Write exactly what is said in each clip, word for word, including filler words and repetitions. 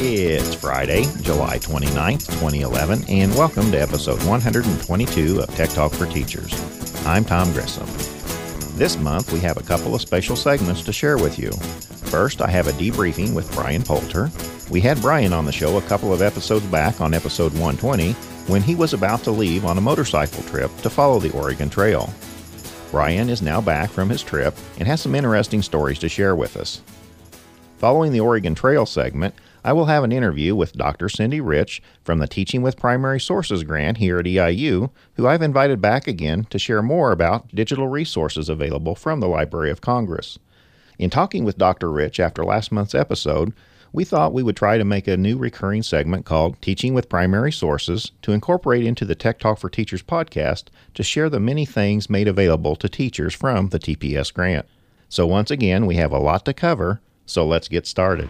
It's Friday, July twenty-ninth, twenty eleven, and welcome to episode one hundred twenty-two of Tech Talk for Teachers. I'm Tom Grissom. This month, we have a couple of special segments to share with you. First, I have a debriefing with Brian Poulter. We had Brian on the show a couple of episodes back on episode one twenty when he was about to leave on a motorcycle trip to follow the Oregon Trail. Brian is now back from his trip and has some interesting stories to share with us. Following the Oregon Trail segment, I will have an interview with Doctor Cindy Rich from the Teaching with Primary Sources grant here at E I U, who I've invited back again to share more about digital resources available from the Library of Congress. In talking with Doctor Rich after last month's episode, we thought we would try to make a new recurring segment called Teaching with Primary Sources to incorporate into the Tech Talk for Teachers podcast to share the many things made available to teachers from the T P S grant. So once again, we have a lot to cover, so let's get started.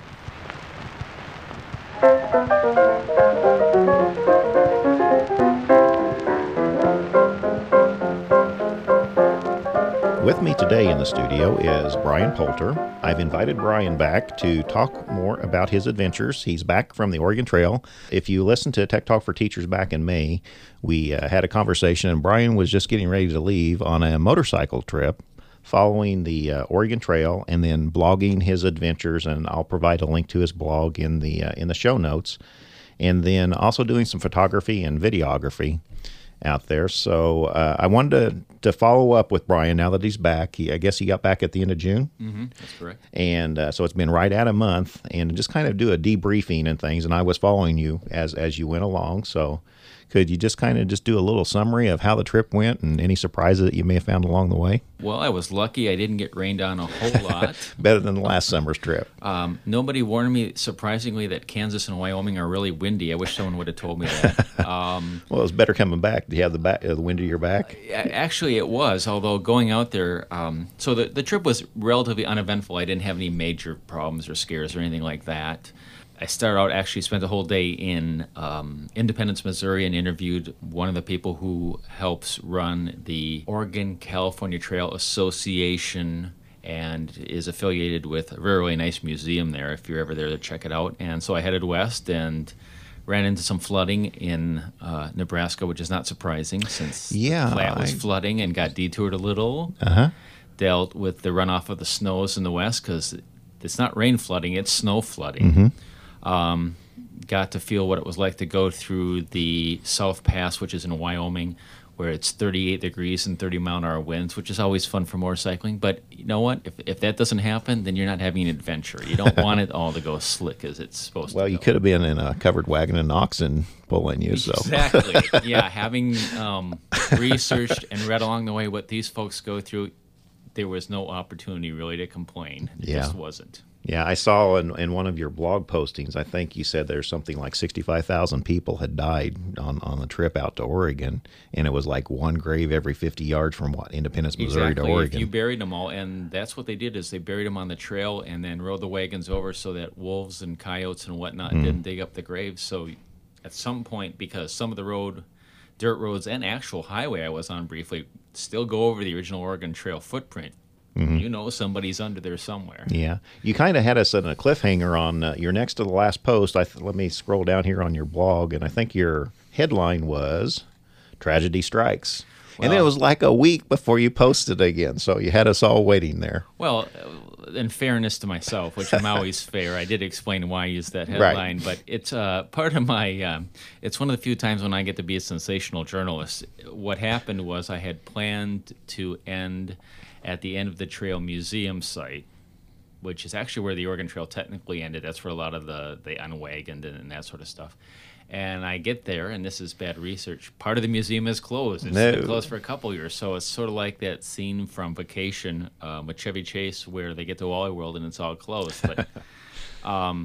With me today in the studio is Brian Poulter. I've invited Brian back to talk more about his adventures. He's back from the Oregon Trail. If you listened to Tech Talk for Teachers back in May, we uh, had a conversation, and Brian was just getting ready to leave on a motorcycle trip following the uh, Oregon Trail and then blogging his adventures, and I'll provide a link to his blog in the uh, in the show notes, and then also doing some photography and videography out there. So uh, I wanted to, to follow up with Brian now that he's back. He, I guess he got back at the end of June. Mm-hmm, that's correct. And uh, so it's been right at a month, and just kind of do a debriefing and things, and I was following you as as you went along. So could you just kind of just do a little summary of how the trip went and any surprises that you may have found along the way? Well, I was lucky I didn't get rained on a whole lot. Better than last summer's trip. Um, nobody warned me, surprisingly, that Kansas and Wyoming are really windy. I wish someone would have told me that. Um, well, it was better coming back. Do you have the, back, uh, the wind to your back? Actually, it was, although going out there, um, so the, the trip was relatively uneventful. I didn't have any major problems or scares or anything like that. I started out, actually spent a whole day in um, Independence, Missouri, and interviewed one of the people who helps run the Oregon-California Trail Association and is affiliated with a very, really nice museum there, if you're ever there to check it out. And so I headed west and ran into some flooding in uh, Nebraska, which is not surprising since yeah, the Platte was I... flooding, and got detoured a little. Uh-huh. Dealt with the runoff of the snows in the west, because it's not rain flooding, it's snow flooding. Mm-hmm. Um, got to feel what it was like to go through the South Pass, which is in Wyoming, where it's thirty-eight degrees and thirty mile an hour winds, which is always fun for motorcycling. But you know what? If if that doesn't happen, then you're not having an adventure. You don't want it all to go slick as it's supposed well, to. Well, you could have been in a covered wagon and oxen pulling you. So exactly. Yeah, having um, researched and read along the way what these folks go through, there was no opportunity really to complain. It yeah. just wasn't. Yeah, I saw in, in one of your blog postings, I think you said there's something like sixty-five thousand people had died on, on the trip out to Oregon, and it was like one grave every fifty yards from what, Independence, Missouri exactly. to Oregon. If you buried them all, and that's what they did, is they buried them on the trail and then rode the wagons over so that wolves and coyotes and whatnot mm. didn't dig up the graves. So at some point, because some of the road, dirt roads and actual highway I was on briefly still go over the original Oregon Trail footprint, mm-hmm. you know somebody's under there somewhere. Yeah. You kind of had us on a cliffhanger on uh, your next to the last post. I th- let me scroll down here on your blog, and I think your headline was Tragedy Strikes. Well, and it was like a week before you posted again, so you had us all waiting there. Well, in fairness to myself, which I'm always fair, I did explain why I used that headline, right. But it's uh, part of my, um, it's one of the few times when I get to be a sensational journalist. What happened was I had planned to end at the end of the trail museum site, which is actually where the Oregon Trail technically ended. That's where a lot of the, they unwagoned and, and that sort of stuff. And I get there, and this is bad research. Part of the museum is closed. It's no. been closed for a couple years. So it's sort of like that scene from Vacation um, with Chevy Chase where they get to Wally World and it's all closed. But um,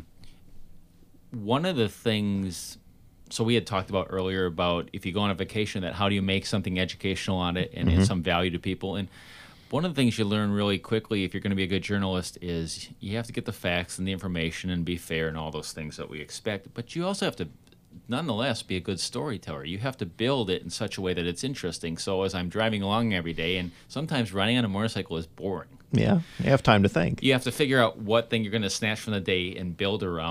one of the things, so we had talked about earlier about if you go on a vacation, that how do you make something educational on it and, mm-hmm. and some value to people. And one of the things you learn really quickly if you're going to be a good journalist is you have to get the facts and the information and be fair and all those things that we expect. But you also have to nonetheless be a good storyteller. You have to build it in such a way that it's interesting. So as I'm driving along every day, and sometimes riding on a motorcycle is boring. Yeah, you have time to think. You have to figure out what thing you're going to snatch from the day and build around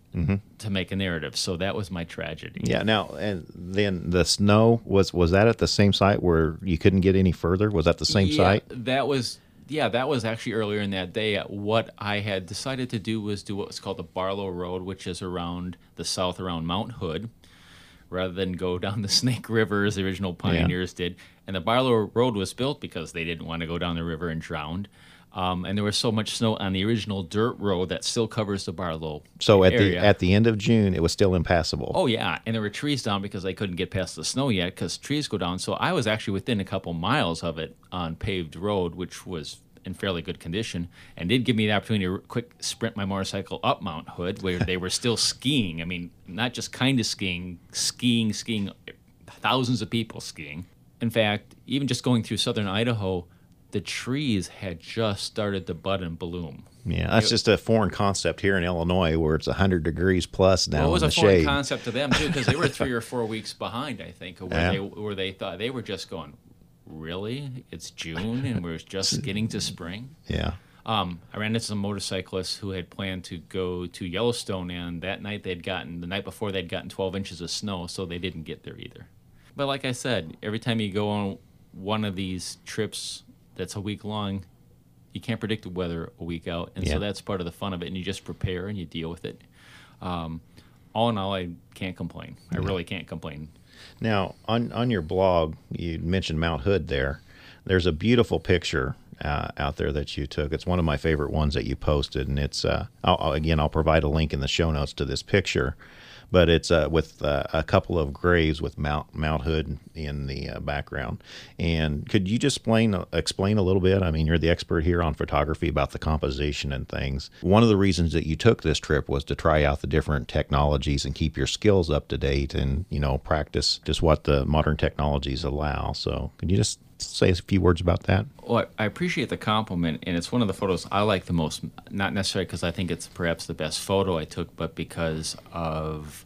mm-hmm. to make a narrative. So that was my tragedy. Yeah. Now, and then the snow was was that at the same site where you couldn't get any further? Was that the same yeah, site? That was. Yeah, that was actually earlier in that day. What I had decided to do was do what was called the Barlow Road, which is around the south around Mount Hood, rather than go down the Snake River as the original pioneers yeah. did. And the Barlow Road was built because they didn't want to go down the river and drown. Um, and there was so much snow on the original dirt road that still covers the Barlow So at area. the at the end of June, it was still impassable. Oh, yeah. And there were trees down because they couldn't get past the snow yet because trees go down. So I was actually within a couple miles of it on paved road, which was in fairly good condition, and did give me the opportunity to quick sprint my motorcycle up Mount Hood, where they were still skiing. I mean, not just kind of skiing, skiing, skiing, thousands of people skiing. In fact, even just going through southern Idaho, the trees had just started to bud and bloom. Yeah, that's it, just a foreign concept here in Illinois, where it's one hundred degrees plus now well, it was in a the foreign shade. concept to them, too, because they were three or four weeks behind, I think, where, yeah. they, where they thought they were just going, really? It's June and we're just getting to spring? Yeah. Um, I ran into some motorcyclists who had planned to go to Yellowstone, and that night they'd gotten, the night before they'd gotten twelve inches of snow, so they didn't get there either. But like I said, every time you go on one of these trips that's a week long, you can't predict the weather a week out, and yeah. so that's part of the fun of it, and you just prepare and you deal with it. Um, all in all, I can't complain. I yeah. really can't complain. Now, on on your blog, you mentioned Mount Hood there. There's a beautiful picture uh, out there that you took. It's one of my favorite ones that you posted, and it's, uh, I'll, again, I'll provide a link in the show notes to this picture. But it's uh, with uh, a couple of graves with Mount Mount Hood in the uh, background. And could you just explain, explain a little bit? I mean, you're the expert here on photography about the composition and things. One of the reasons that you took this trip was to try out the different technologies and keep your skills up to date and, you know, practice just what the modern technologies allow. So could you just say a few words about that? Well, I appreciate the compliment, and it's one of the photos I like the most, not necessarily because I think it's perhaps the best photo I took, but because of,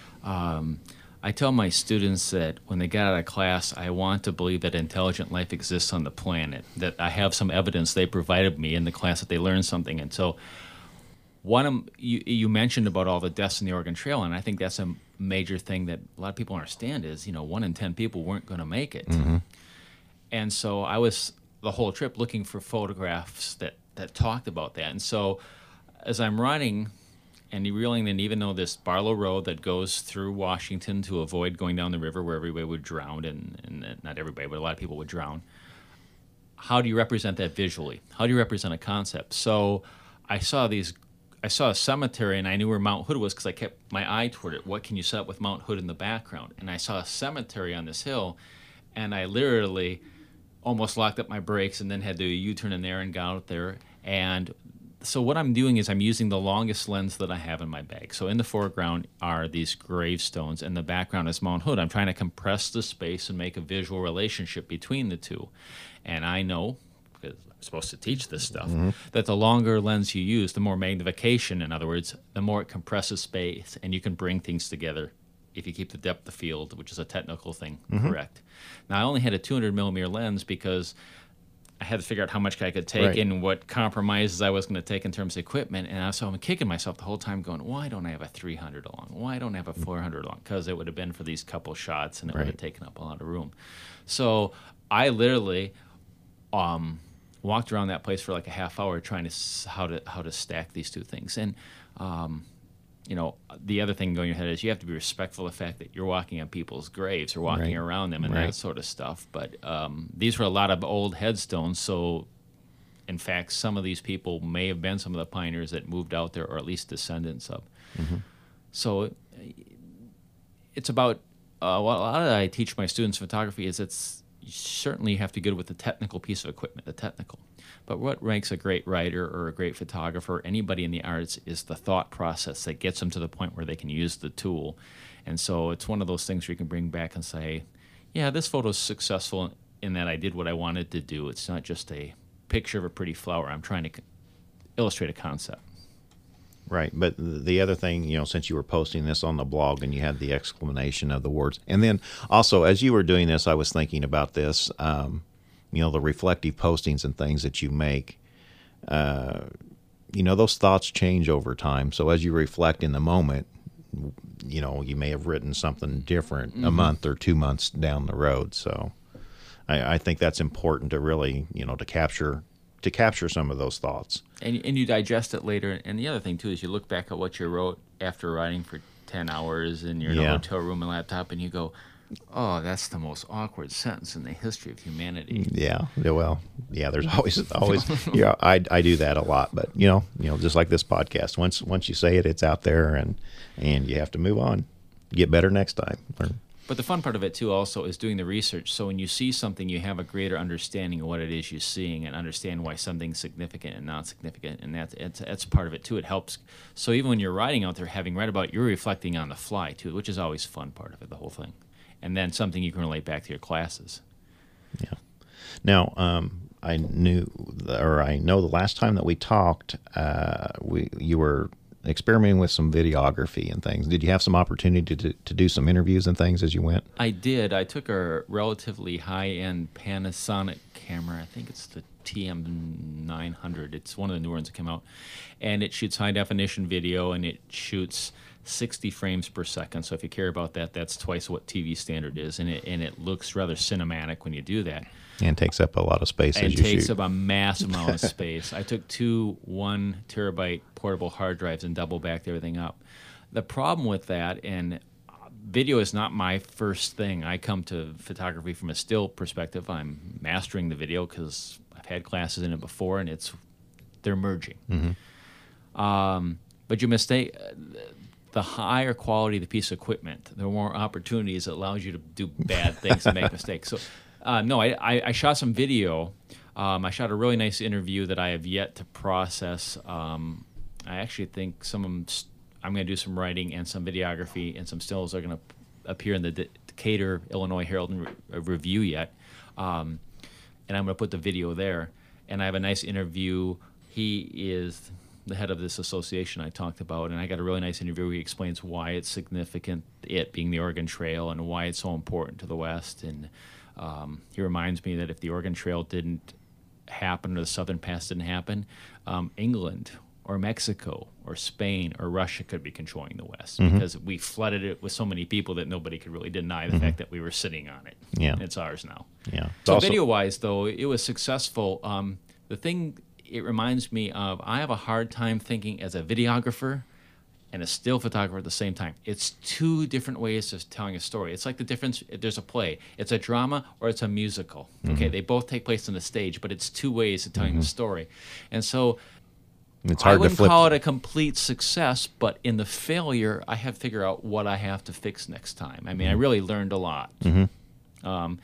um, I tell my students that when they get out of class, I want to believe that intelligent life exists on the planet, that I have some evidence they provided me in the class that they learned something. And so one of, you, you mentioned about all the deaths in the Oregon Trail, and I think that's a major thing that a lot of people understand is, you know, one in ten people weren't going to make it. Mm-hmm. And so I was the whole trip looking for photographs that, that talked about that. And so as I'm running and reeling in, even though this Barlow Road that goes through Washington to avoid going down the river where everybody would drown, and, and not everybody, but a lot of people would drown, how do you represent that visually? How do you represent a concept? So I saw these, I saw a cemetery, and I knew where Mount Hood was because I kept my eye toward it. What can you set up with Mount Hood in the background? And I saw a cemetery on this hill, and I literally almost locked up my brakes and then had to do a U-turn in there and got out there. And so what I'm doing is I'm using the longest lens that I have in my bag. So in the foreground are these gravestones, and the background is Mount Hood. I'm trying to compress the space and make a visual relationship between the two. And I know, because I'm supposed to teach this stuff, mm-hmm. that the longer lens you use, the more magnification, in other words, the more it compresses space, and you can bring things together if you keep the depth of field, which is a technical thing, mm-hmm. correct. Now, I only had a two hundred millimeter lens because I had to figure out how much I could take right. and what compromises I was going to take in terms of equipment. And so I'm kicking myself the whole time going, why don't I have a three hundred long? Why don't I have a four hundred long? Because it would have been for these couple shots, and it right. would have taken up a lot of room. So I literally um, walked around that place for like a half hour trying to s- how to how to stack these two things. And um, you know, the other thing going in your head is you have to be respectful of the fact that you're walking on people's graves or walking right. around them and right. that sort of stuff. But um, these were a lot of old headstones, so in fact, some of these people may have been some of the pioneers that moved out there, or at least descendants of. Mm-hmm. So it's about, uh, well, a lot of that I teach my students photography is it's you certainly have to be good with the technical piece of equipment, the technical. But what makes a great writer or a great photographer, anybody in the arts, is the thought process that gets them to the point where they can use the tool. And so it's one of those things where you can bring back and say, yeah, this photo's successful in that I did what I wanted to do. It's not just a picture of a pretty flower. I'm trying to illustrate a concept. Right, but the other thing, you know, since you were posting this on the blog and you had the exclamation of the words, and then also as you were doing this, I was thinking about this, um, you know, the reflective postings and things that you make. Uh, you know, those thoughts change over time. So as you reflect in the moment, you know, you may have written something different mm-hmm. a month or two months down the road. So I, I think that's important to really, you know, to capture to capture some of those thoughts. And and you digest it later. And the other thing too is you look back at what you wrote after writing for ten hours in your yeah. hotel room and laptop, and you go, oh, that's the most awkward sentence in the history of humanity. Yeah. Well, yeah, there's always, always, yeah, I, I do that a lot, but you know, you know, just like this podcast, once, once you say it, it's out there and, and you have to move on, get better next time. Or, but the fun part of it too also is doing the research. So when you see something, you have a greater understanding of what it is you're seeing and understand why something's significant and not significant. And that's, it's, that's part of it too. It helps. So even when you're writing out there, having read about it, you're reflecting on the fly too, which is always fun part of it, the whole thing. And then something you can relate back to your classes. Yeah. Now, um, I knew, or I know, the last time that we talked, uh, we you were experimenting with some videography and things. Did you have some opportunity to to do some interviews and things as you went? I did. I took a relatively high-end Panasonic camera. I think it's the T M nine hundred. It's one of the new ones that came out, and it shoots high-definition video, and it shoots sixty frames per second. So if you care about that, that's twice what T V standard is, and it and it looks rather cinematic when you do that. And takes up a lot of space and as you shoot. It takes shoot. up a massive amount of space. I took two one terabyte portable hard drives and double backed everything up. The problem with that, and video is not my first thing. I come to photography from a still perspective. I'm mastering the video because I've had classes in it before, and it's they're merging. Mm-hmm. Um, but you mistake. The higher quality the piece of equipment, the more opportunities it allows you to do bad things and make mistakes. So, uh, no, I, I, I shot some video. Um, I shot a really nice interview that I have yet to process. Um, I actually think some of them, I'm going to do some writing and some videography, and some stills are going to appear in the Decatur, Illinois Herald and Re- Review yet. Um, and I'm going to put the video there. And I have a nice interview. He is the head of this association I talked about, and I got a really nice interview where he explains why it's significant, it being the Oregon Trail, and why it's so important to the West. And um, he reminds me that if the Oregon Trail didn't happen or the Southern Pass didn't happen, um, England or Mexico or Spain or Russia could be controlling the West mm-hmm. because we flooded it with so many people that nobody could really deny the mm-hmm. fact that we were sitting on it. Yeah. It's ours now. Yeah. So also- video-wise, though, it was successful. Um, the thing... It reminds me of, I have a hard time thinking as a videographer and a still photographer at the same time. It's two different ways of telling a story. It's like the difference, there's a play. It's a drama or it's a musical. Mm-hmm. Okay, they both take place on the stage, but it's two ways of telling mm-hmm. the story. And so it's hard I wouldn't to flip. call it a complete success, but in the failure, I have to figure out what I have to fix next time. I mean, mm-hmm. I really learned a lot. Mm-hmm. Um,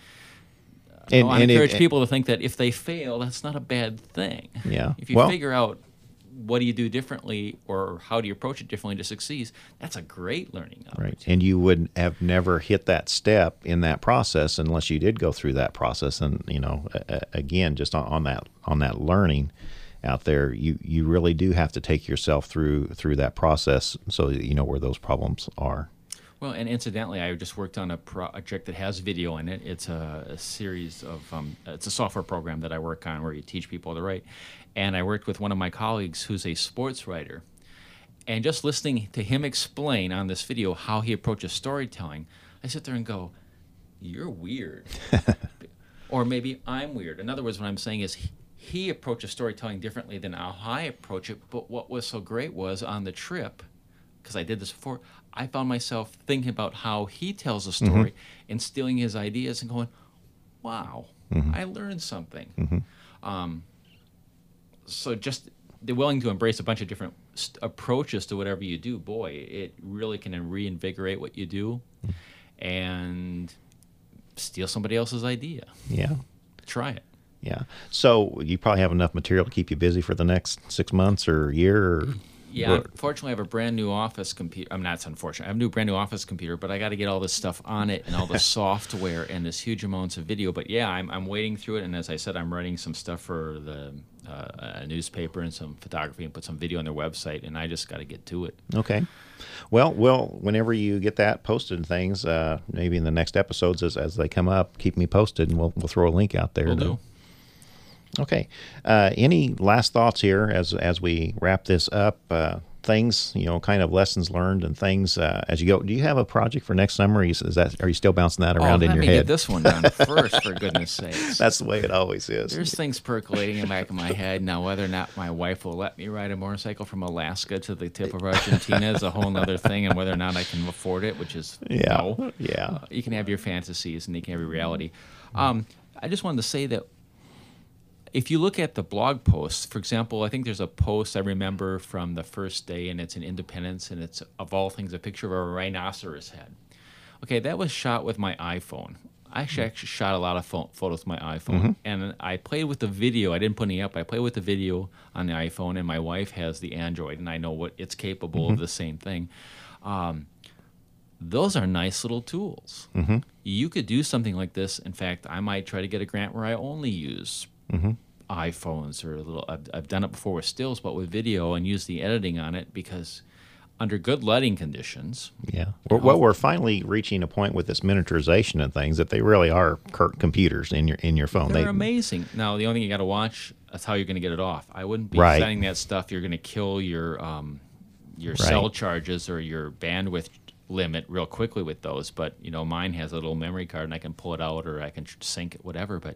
And, I and encourage it, people to think that if they fail, that's not a bad thing. Yeah. If you well, figure out what do you do differently or how do you approach it differently to succeed, that's a great learning opportunity. Right. And you would have never hit that step in that process unless you did go through that process. And, you know, uh, again, just on, on that on that learning out there, you, you really do have to take yourself through through that process so that you know where those problems are. Well, and incidentally, I just worked on a project that has video in it. It's a, a series of, um, it's a software program that I work on where you teach people to write. And I worked with one of my colleagues who's a sports writer. And just listening to him explain on this video how he approaches storytelling, I sit there and go, you're weird. Or maybe I'm weird. In other words, what I'm saying is he, he approaches storytelling differently than how I approach it. But what was so great was on the trip, because I did this before, I found myself thinking about how he tells a story mm-hmm. and stealing his ideas and going, wow, mm-hmm. I learned something. Mm-hmm. Um, so just they're willing to embrace a bunch of different st- approaches to whatever you do. Boy, it really can reinvigorate what you do mm-hmm. and steal somebody else's idea. Yeah. Try it. Yeah. So you probably have enough material to keep you busy for the next six months or year or... Yeah, unfortunately, I have a brand new office computer. I'm not unfortunate. I have a new brand new office computer, but I got to get all this stuff on it and all the software and this huge amounts of video. But yeah, I'm I'm wading through it, and as I said, I'm writing some stuff for the uh, a newspaper and some photography and put some video on their website, and I just got to get to it. Okay. Well, well, whenever you get that posted and things, uh, maybe in the next episodes as as they come up, keep me posted, and we'll we'll throw a link out there. Will to, do. Okay. Uh, any last thoughts here as as we wrap this up? Uh, things, you know, kind of lessons learned and things uh, as you go. Do you have a project for next summer? Is that are you still bouncing that around oh, in your let me head? Get this one done first, for goodness sakes. That's the way it always is. There's things percolating in the back of my head now. Whether or not my wife will let me ride a motorcycle from Alaska to the tip of Argentina is a whole other thing, and whether or not I can afford it, which is yeah, no. yeah. Uh, you can have your fantasies, and you can have your reality. Um, I just wanted to say that if you look at the blog posts, for example, I think there's a post I remember from the first day, and it's in Independence, and it's, of all things, a picture of a rhinoceros head. Okay, that was shot with my iPhone. I actually, actually shot a lot of pho- photos with my iPhone, mm-hmm. and I played with the video. I didn't put any up. I played with the video on the iPhone, and my wife has the Android, and I know what it's capable mm-hmm. of the same thing. Um, those are nice little tools. Mm-hmm. You could do something like this. In fact, I might try to get a grant where I only use mm-hmm. iPhones or a little. I've, I've done it before with stills, but with video, and use the editing on it, because under good lighting conditions. Yeah. Well, well, we're finally reaching a point with this miniaturization and things that they really are cur- computers in your in your phone. They're they, amazing. Now, the only thing you got to watch is how you're going to get it off. I wouldn't be right. setting that stuff. You're going to kill your um, your right. cell charges or your bandwidth limit real quickly with those. But you know, mine has a little memory card, and I can pull it out or I can sync it, whatever. But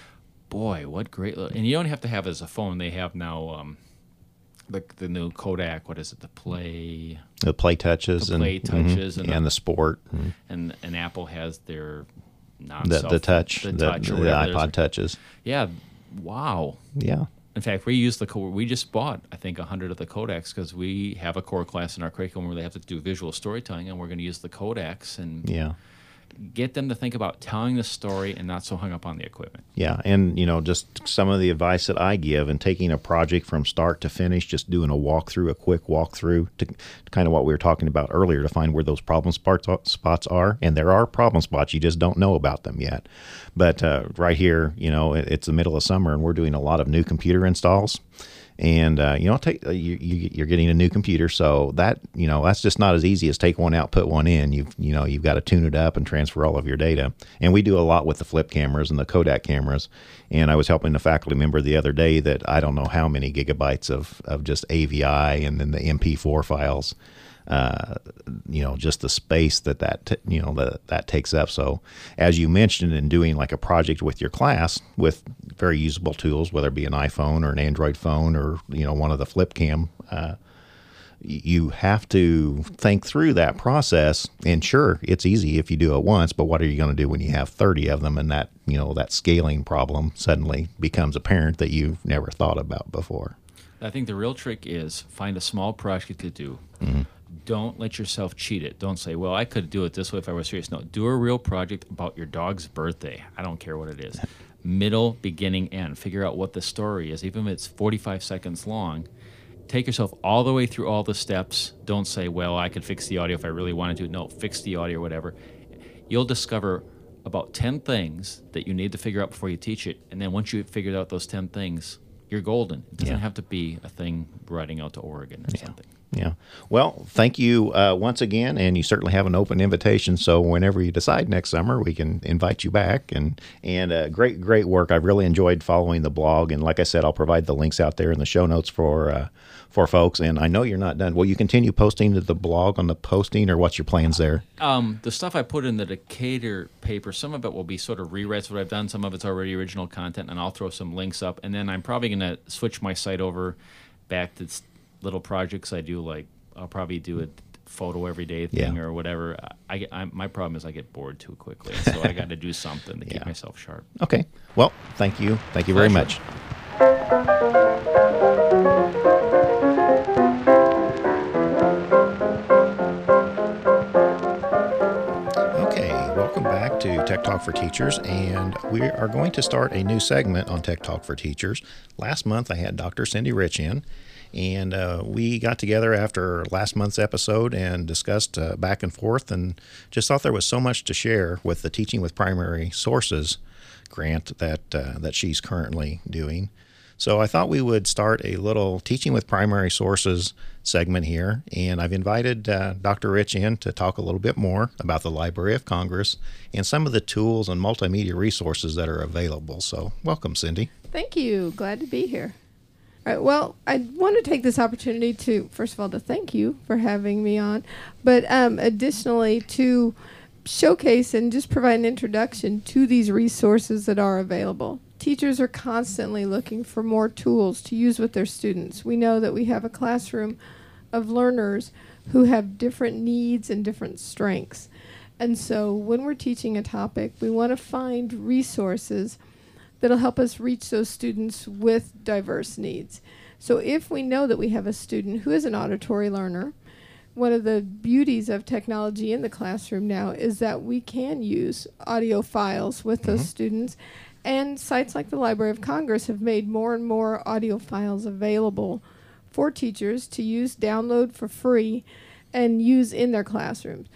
boy, what great! And you don't have to have it as a phone. They have now. Um, The, the new Kodak, what is it? The Play, the Play Touches, the and Play Touches, mm-hmm, and, and the, the Sport, and, and and Apple has their non the, the touch, the, the, touch the, or the iPod a, Touches. Yeah, wow. Yeah. In fact, we use the we just bought I think a hundred of the Kodaks because we have a core class in our curriculum where they have to do visual storytelling, and we're going to use the Kodaks and yeah. get them to think about telling the story and not so hung up on the equipment. Yeah, and you know, just some of the advice that I give, and taking a project from start to finish, just doing a walkthrough, a quick walkthrough, to, to kind of what we were talking about earlier, to find where those problem spots spots are. And there are problem spots, you just don't know about them yet. But uh, right here, you know, it, it's the middle of summer, and we're doing a lot of new computer installs. And uh, you know, take uh, you, you you're getting a new computer, so that you know that's just not as easy as take one out, put one in. You've you know you've got to tune it up and transfer all of your data. And we do a lot with the flip cameras and the Kodak cameras. And I was helping a faculty member the other day that I don't know how many gigabytes of of just A V I and then the M P four files. Uh, you know, just the space that that t- you know that that takes up. So, as you mentioned, in doing like a project with your class with very usable tools, whether it be an iPhone or an Android phone or you know one of the flip cam, uh, you have to think through that process. And sure, it's easy if you do it once, but what are you going to do when you have thirty of them, and that you know that scaling problem suddenly becomes apparent that you've never thought about before? I think the real trick is find a small project to do. Mm-hmm. Don't let yourself cheat it. Don't say, well, I could do it this way if I was serious. No, do a real project about your dog's birthday. I don't care what it is. Middle, beginning, end. Figure out what the story is. Even if it's forty-five seconds long, take yourself all the way through all the steps. Don't say, well, I could fix the audio if I really wanted to. No, fix the audio or whatever. You'll discover about ten things that you need to figure out before you teach it. And then once you've figured out those ten things, you're golden. It doesn't yeah. have to be a thing riding out to Oregon or yeah. something. Yeah. Well, thank you uh, once again, and you certainly have an open invitation. So whenever you decide next summer, we can invite you back. And and uh, great, great work. I've really enjoyed following the blog. And like I said, I'll provide the links out there in the show notes for uh, for folks. And I know you're not done. Will you continue posting to the blog on the posting, or what's your plans there? Um, the stuff I put in the Decatur paper, some of it will be sort of rewrites of what I've done. Some of it's already original content, and I'll throw some links up. And then I'm probably going to switch my site over back to little projects I do, like I'll probably do a photo every day thing yeah. or whatever. I, I my problem is I get bored too quickly, so I got to do something to keep yeah. myself sharp. Okay. Well, thank you. Thank you very much. Okay, welcome back to Tech Talk for Teachers, and we are going to start a new segment on Tech Talk for Teachers. Last month I had Doctor Cindy Rich in. And uh, we got together after last month's episode and discussed uh, back and forth, and just thought there was so much to share with the Teaching with Primary Sources grant that uh, that she's currently doing. So I thought we would start a little Teaching with Primary Sources segment here, and I've invited uh, Doctor Rich in to talk a little bit more about the Library of Congress and some of the tools and multimedia resources that are available. So welcome, Cindy. Thank you. Glad to be here. All right, well, I want to take this opportunity to, first of all, to thank you for having me on, but um, additionally to showcase and just provide an introduction to these resources that are available. Teachers are constantly looking for more tools to use with their students. We know that we have a classroom of learners who have different needs and different strengths. And so when we're teaching a topic, we want to find resources that'll help us reach those students with diverse needs. So if we know that we have a student who is an auditory learner, one of the beauties of technology in the classroom now is that we can use audio files with those mm-hmm. students. And sites like the Library of Congress have made more and more audio files available for teachers to use, download for free, and use in their classrooms.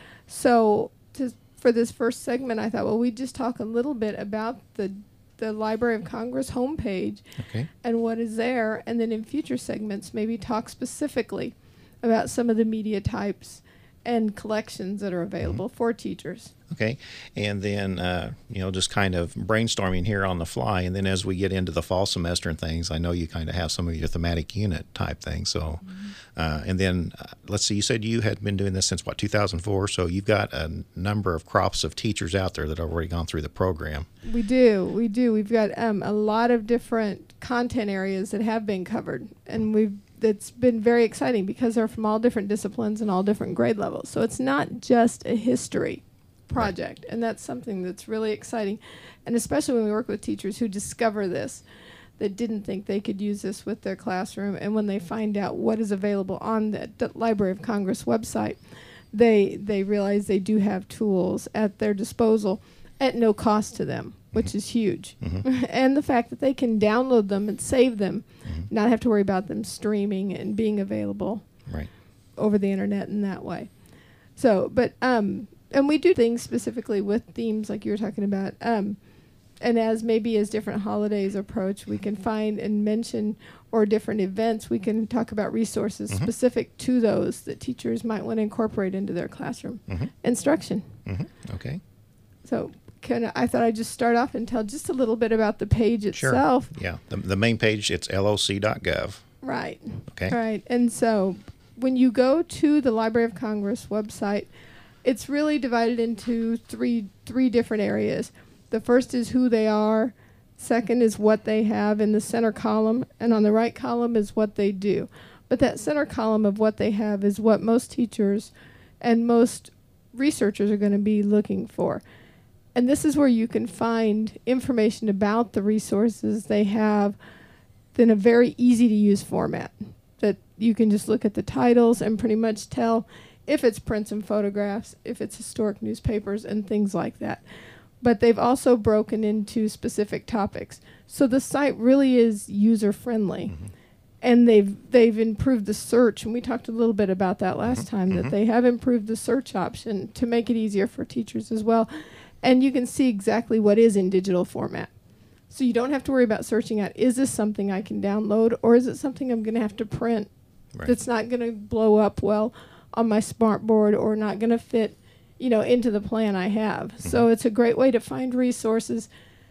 So to, for this first segment, I thought, well, we'd just talk a little bit about the, the Library of Congress homepage okay. and what is there, and then in future segments, maybe talk specifically about some of the media types and collections that are available mm-hmm. for teachers. Okay, and then, uh, you know, just kind of brainstorming here on the fly, and then as we get into the fall semester and things, I know you kind of have some of your thematic unit type things, so, mm-hmm. uh, and then, uh, let's see, you said you had been doing this since, what, two thousand four, so you've got a number of crops of teachers out there that have already gone through the program. We do, we do. We've got um, a lot of different content areas that have been covered, and we've that's been very exciting because they're from all different disciplines and all different grade levels. So it's not just a history project, right. And that's something that's really exciting. And especially when we work with teachers who discover this, that didn't think they could use this with their classroom, and when they find out what is available on the, the Library of Congress website, they they realize they do have tools at their disposal at no cost to them, which is huge. Mm-hmm. And the fact that they can download them and save them, mm-hmm. not have to worry about them streaming and being available right. over the internet in that way. So, but, um, and we do things specifically with themes like you were talking about. Um, and as maybe as different holidays approach, we can find and mention, or different events, we can talk about resources mm-hmm. specific to those that teachers might want to incorporate into their classroom mm-hmm. instruction. Mm-hmm. Okay. So, Can I, I thought I'd just start off and tell just a little bit about the page itself. Sure. Yeah, the, the main page, it's L O C dot gov. Right. Okay. Right. And so when you go to the Library of Congress website, it's really divided into three three different areas. The first is who they are. Second is what they have in the center column. And on the right column is what they do. But that center column of what they have is what most teachers and most researchers are going to be looking for. And this is where you can find information about the resources they have in a very easy to use format that you can just look at the titles and pretty much tell if it's prints and photographs, if it's historic newspapers and things like that. But they've also broken into specific topics. So the site really is user friendly. Mm-hmm. And they've they've improved the search, and we talked a little bit about that last mm-hmm. time, mm-hmm. that they have improved the search option to make it easier for teachers as well. And you can see exactly what is in digital format. So you don't have to worry about searching out, is this something I can download, or is it something I'm going to have to print right. that's not going to blow up well on my smart board or not going to fit, you know, into the plan I have. Mm-hmm. So it's a great way to find resources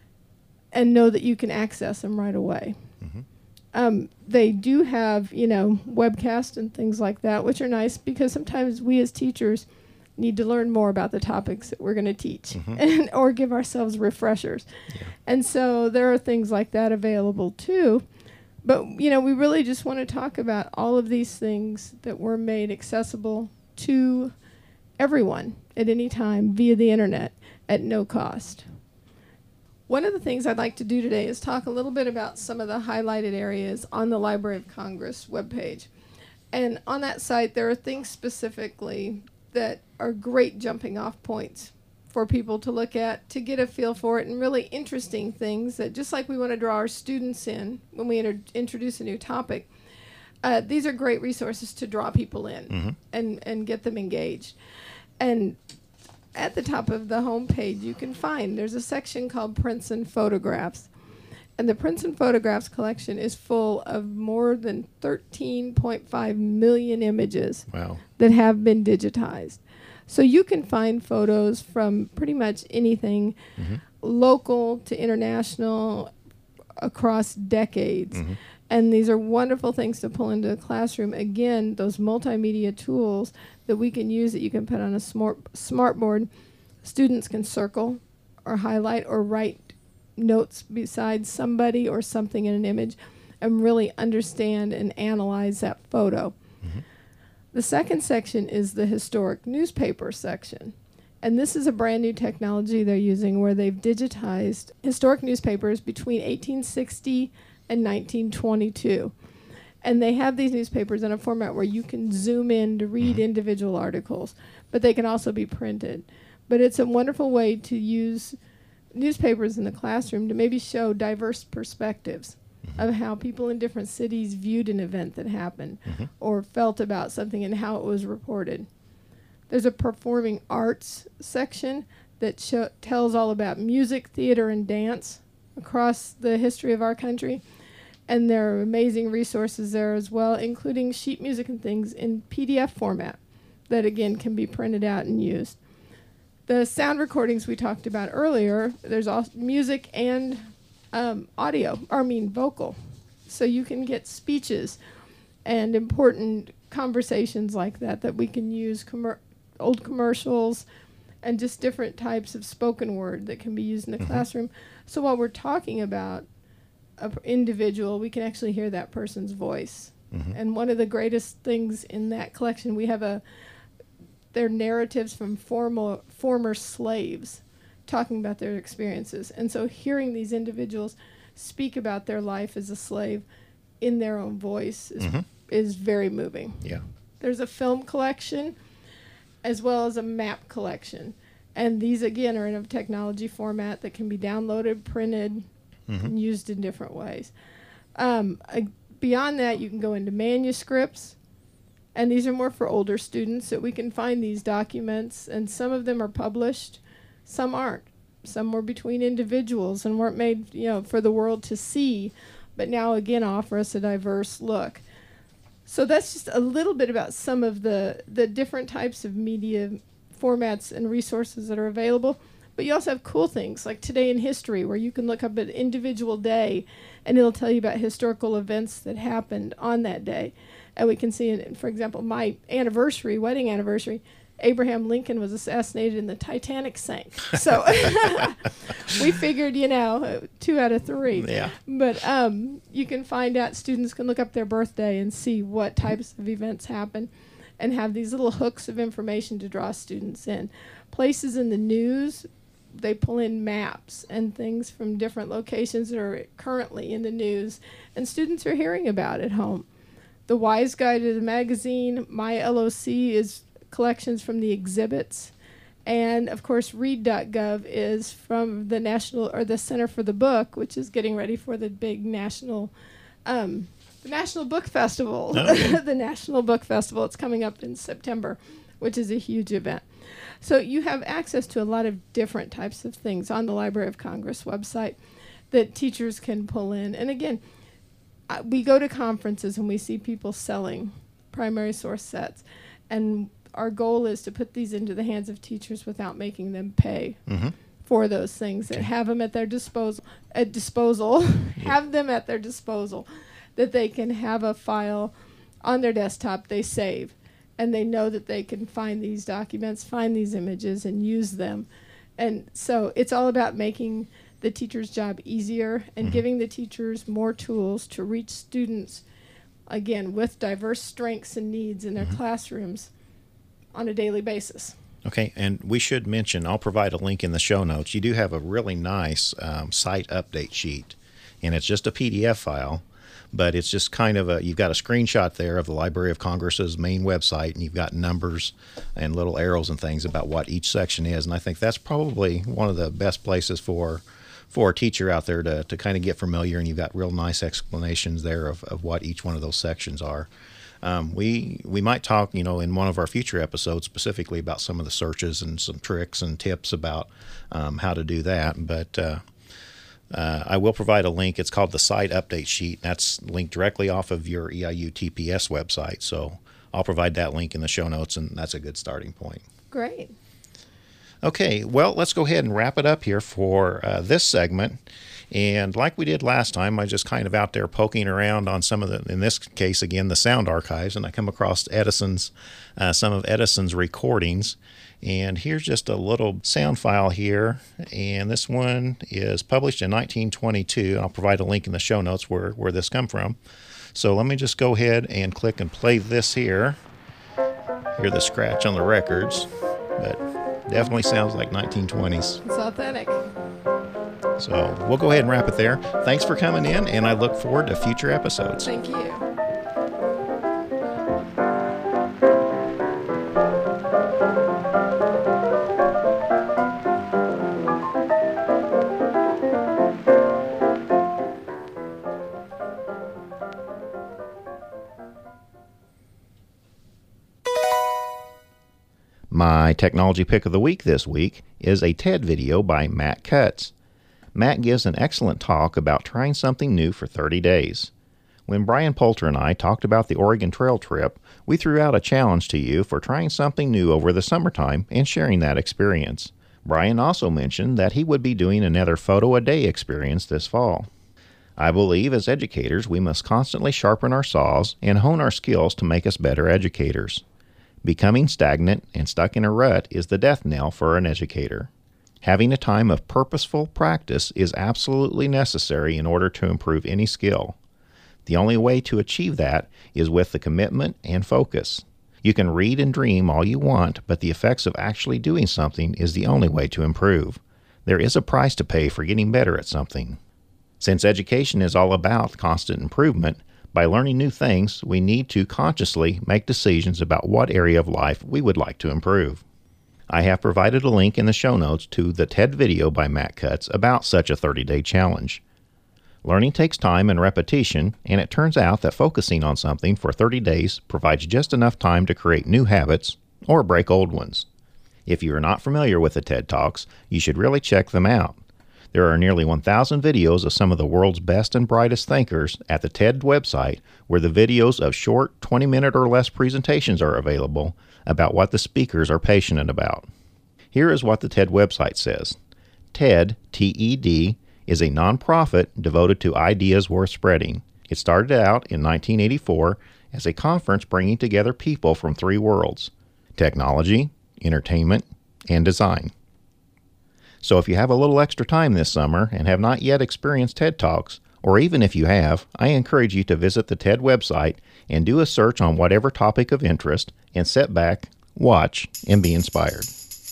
and know that you can access them right away. Mm-hmm. Um, they do have, you know, webcasts and things like that, which are nice because sometimes we as teachers need to learn more about the topics that we're going to teach mm-hmm. and or give ourselves refreshers. Yeah. And so there are things like that available too. But, you know, we really just want to talk about all of these things that were made accessible to everyone at any time via the internet at no cost. One of the things I'd like to do today is talk a little bit about some of the highlighted areas on the Library of Congress webpage. And on that site, there are things specifically that are great jumping off points for people to look at, to get a feel for it, and really interesting things that, just like we want to draw our students in when we inter- introduce a new topic, uh, these are great resources to draw people in mm-hmm. and, and get them engaged. And at the top of the home page, you can find, there's a section called Prints and Photographs. And the Prints and Photographs collection is full of more than thirteen point five million images Wow. that have been digitized. So you can find photos from pretty much anything, Mm-hmm. local to international, across decades. Mm-hmm. And these are wonderful things to pull into the classroom. Again, those multimedia tools that we can use that you can put on a smart smart board. Students can circle or highlight or write notes beside somebody or something in an image and really understand and analyze that photo. Mm-hmm. The second section is the historic newspaper section. And this is a brand new technology they're using where they've digitized historic newspapers between eighteen sixty and nineteen twenty-two. And they have these newspapers in a format where you can zoom in to read Mhm. individual articles, but they can also be printed. But it's a wonderful way to use newspapers in the classroom to maybe show diverse perspectives Mhm. of how people in different cities viewed an event that happened Mhm. or felt about something and how it was reported. There's a performing arts section that sho- tells all about music, theater, and dance across the history of our country. And there are amazing resources there as well, including sheet music and things in P D F format that, again, can be printed out and used. The sound recordings we talked about earlier, there's also music and um, audio, or I mean vocal. So you can get speeches and important conversations like that that we can use, commer- old commercials, and just different types of spoken word that can be used in the Mhm. classroom. So while we're talking about an individual, we can actually hear that person's voice. Mhm. And one of the greatest things in that collection, we have a their narratives from former former slaves talking about their experiences. And so hearing these individuals speak about their life as a slave in their own voice is, Mhm. is very moving. Yeah. There's a film collection as well as a map collection. And these, again, are in a technology format that can be downloaded, printed, Mhm. and used in different ways. Um, uh, beyond that, you can go into manuscripts. And these are more for older students, that we can find these documents, and some of them are published, some aren't. Some were between individuals and weren't made, you know, for the world to see, but now again offer us a diverse look. So that's just a little bit about some of the, the different types of media formats and resources that are available. But you also have cool things like Today in History, where you can look up an individual day and it'll tell you about historical events that happened on that day. And we can see, in, for example, my anniversary, wedding anniversary, Abraham Lincoln was assassinated and the Titanic sank. So we figured, you know, uh, two out of three. Yeah. But um, you can find out, students can look up their birthday and see what types of events happen and have these little hooks of information to draw students in. Places in the news, they pull in maps and things from different locations that are currently in the news and students are hearing about at home. The Wise Guide to the magazine, My L O C, is collections from the exhibits. And, of course, read dot gov is from the National, or the Center for the Book, which is getting ready for the big national, um, the National Book Festival. Okay. The National Book Festival. It's coming up in September, which is a huge event. So you have access to a lot of different types of things on the Library of Congress website that teachers can pull in. And, again, Uh, we go to conferences and we see people selling primary source sets, and our goal is to put these into the hands of teachers without making them pay Mhm. for those things, that Okay. have them at their disposal, at disposal, have them at their disposal, that they can have a file on their desktop they save, and they know that they can find these documents, find these images, and use them. And so it's all about making the teacher's job easier and Mhm. giving the teachers more tools to reach students, again, with diverse strengths and needs in their Mhm. classrooms on a daily basis. Okay, and we should mention, I'll provide a link in the show notes. You do have a really nice um, site update sheet, and it's just a P D F file, but it's just kind of a, you've got a screenshot there of the Library of Congress's main website, and you've got numbers and little arrows and things about what each section is, and I think that's probably one of the best places for for a teacher out there to, to kind of get familiar, and you've got real nice explanations there of, of what each one of those sections are. Um, we we might talk, you know, in one of our future episodes specifically about some of the searches and some tricks and tips about um, how to do that. But uh, Uh, I will provide a link. It's called the Site Update Sheet. That's linked directly off of your E I U T P S website. So I'll provide that link in the show notes, and that's a good starting point. Great. Okay, well, let's go ahead and wrap it up here for uh, this segment. And like we did last time, I just kind of out there poking around on some of the, in this case, again, the sound archives, and I come across Edison's, uh, some of Edison's recordings. And here's just a little sound file here, and this one is published in nineteen twenty-two. I'll provide a link in the show notes where, where this come from. So let me just go ahead and click and play this here. Hear the scratch on the records, but definitely sounds like nineteen twenties. It's authentic. So we'll go ahead and wrap it there. Thanks for coming in, and I look forward to future episodes. Thank you. My technology pick of the week this week is a TED video by Matt Cutts. Matt gives an excellent talk about trying something new for thirty days. When Brian Poulter and I talked about the Oregon Trail trip, we threw out a challenge to you for trying something new over the summertime and sharing that experience. Brian also mentioned that he would be doing another photo a day experience this fall. I believe as educators we must constantly sharpen our saws and hone our skills to make us better educators. Becoming stagnant and stuck in a rut is the death knell for an educator. Having a time of purposeful practice is absolutely necessary in order to improve any skill. The only way to achieve that is with the commitment and focus. You can read and dream all you want, but the effects of actually doing something is the only way to improve. There is a price to pay for getting better at something. Since education is all about constant improvement, by learning new things, we need to consciously make decisions about what area of life we would like to improve. I have provided a link in the show notes to the TED video by Matt Cutts about such a thirty-day challenge. Learning takes time and repetition, and it turns out that focusing on something for thirty days provides just enough time to create new habits or break old ones. If you are not familiar with the TED Talks, you should really check them out. There are nearly one thousand videos of some of the world's best and brightest thinkers at the TED website, where the videos of short twenty-minute or less presentations are available about what the speakers are passionate about. Here is what the TED website says. TED, T E D, is a nonprofit devoted to ideas worth spreading. It started out in nineteen eighty-four as a conference bringing together people from three worlds: technology, entertainment, and design. So if you have a little extra time this summer and have not yet experienced TED Talks, or even if you have, I encourage you to visit the TED website and do a search on whatever topic of interest and sit back, watch, and be inspired.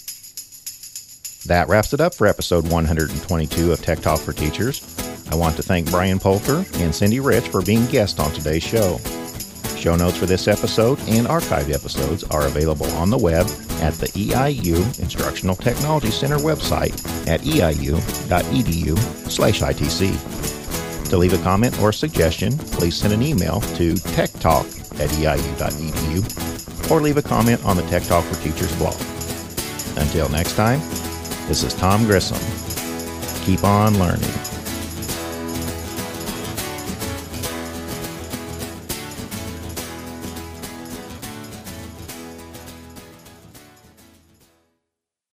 That wraps it up for episode one hundred twenty-two of Tech Talk for Teachers. I want to thank Brian Poulter and Cindy Rich for being guests on today's show. Show notes for this episode and archived episodes are available on the web at the E I U Instructional Technology Center website at e i u dot e d u slash I T C. To leave a comment or suggestion, please send an email to techtalk at e i u dot e d u or leave a comment on the Tech Talk for Teachers blog. Until next time, this is Tom Grissom. Keep on learning.